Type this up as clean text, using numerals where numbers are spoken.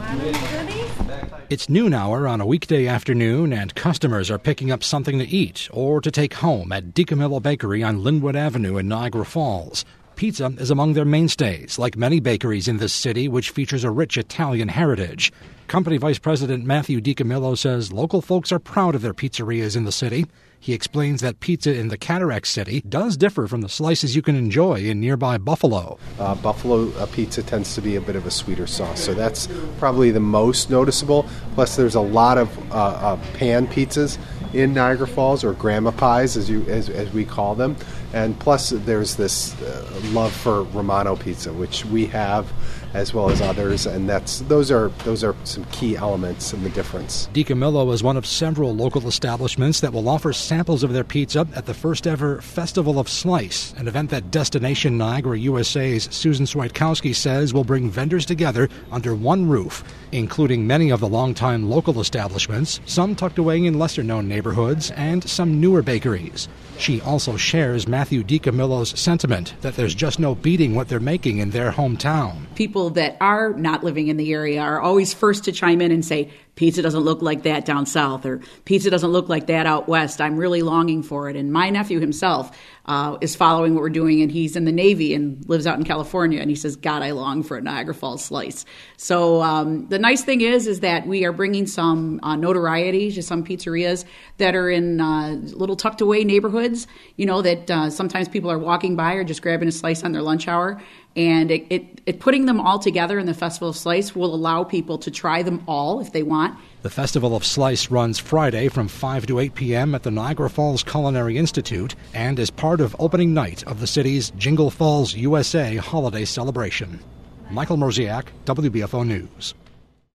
It's noon hour on a weekday afternoon, and customers are picking up something to eat or to take home at DiCamillo Bakery on Linwood Avenue in Niagara Falls. Pizza is among their mainstays, like many bakeries in this city, which features a rich Italian heritage. Company Vice President Matthew DiCamillo says local folks are proud of their pizzerias in the city. He explains that pizza in the Cataract City does differ from the slices you can enjoy in nearby Buffalo. Buffalo pizza tends to be a bit of a sweeter sauce, so that's probably the most noticeable. Plus, there's a lot of pan pizzas in Niagara Falls, or grandma pies, as we call them. And plus, there's this love for Romano pizza, which we have, as well as others, and those are some key elements in the difference. DiCamillo is one of several local establishments that will offer samples of their pizza at the first ever Festival of Slice, an event that Destination Niagara USA's Susan Swiatkowski says will bring vendors together under one roof, including many of the longtime local establishments, some tucked away in lesser-known neighborhoods, and some newer bakeries. She also shares Matthew DiCamillo's sentiment that there's just no beating what they're making in their hometown. People that are not living in the area are always first to chime in and say, pizza doesn't look like that down south, or pizza doesn't look like that out west. I'm really longing for it. And my nephew himself is following what we're doing, and he's in the Navy and lives out in California, and he says, God, I long for a Niagara Falls slice. So the nice thing is that we are bringing some notoriety to some pizzerias that are in little tucked away neighborhoods, that sometimes people are walking by or just grabbing a slice on their lunch hour. And it putting them all together in the Festival of Slice will allow people to try them all if they want. The Festival of Slice runs Friday from 5 to 8 p.m. at the Niagara Falls Culinary Institute and is part of opening night of the city's Jingle Falls USA holiday celebration. Michael Mrozek, WBFO News.